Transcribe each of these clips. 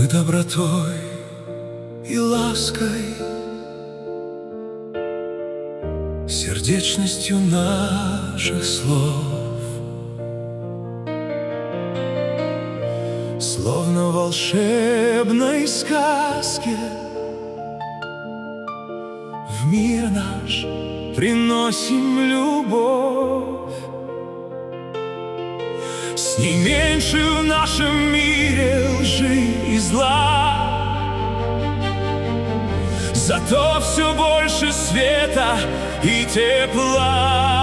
Мы добротой и лаской, сердечностью наших слов, словно в волшебной сказке, в мир наш приносим любовь. С ней меньше в нашем мире лжи и зла, зато все больше света и тепла.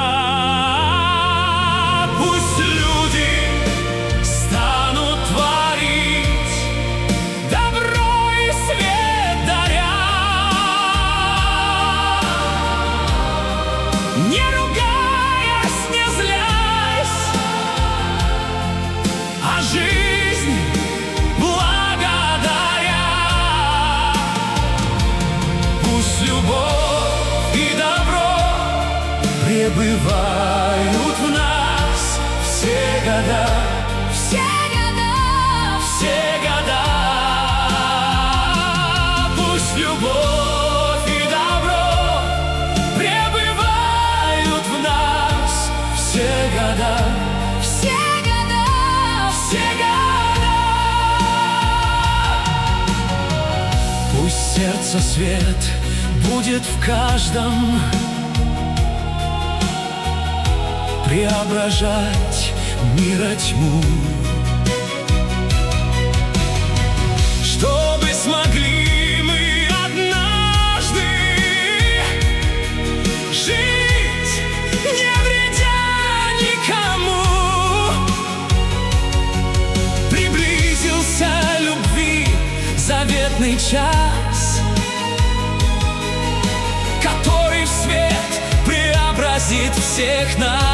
Пусть люди станут творить добро и свет даря, не ругаясь, не злясь, а жизнь благодаря. Пусть любовь и добро пребывают в нас все года, все года, все года. Пусть любовь и добро пребывают в нас все года, все года, все года. Пусть сердце свет будет в каждом, преображать мира тьму, чтобы смогли мы однажды жить, не вредя никому. Приблизился любви заветный час, который в свет преобразит всех нас.